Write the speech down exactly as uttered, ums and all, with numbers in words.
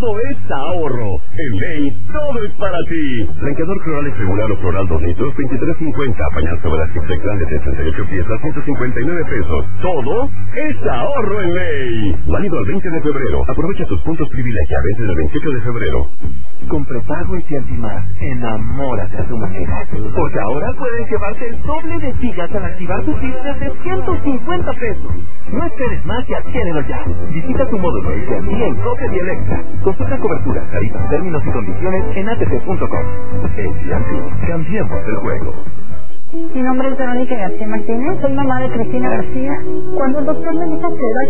todo es ahorro. En Ley, todo es para ti. Blanqueador Cloralex regular o floral dos litros, veintitrés cincuenta. Pañal sobre Aseptex grande, sesenta y ocho piezas, ciento cincuenta y nueve pesos. Todo es ahorro en Ley. Válido al veinte de febrero. Aprovecha tus puntos privilegia. Vence el veintiocho de febrero. Con prepago y Ciantimás, enamórate a tu manera. Porque ahora puedes llevarte el doble de gigas al activar tu chip desde ciento cincuenta pesos. No esperes más y adquiérelo ya. Visita tu módulo A T and T en Coppel y Alexa. Consulta cobertura, tarifas, términos y condiciones en a t t punto com. A T and T, cambiemos el juego. Mi nombre es Verónica García Martínez, soy mamá de Cristina García. Cuando el doctor me dijo que era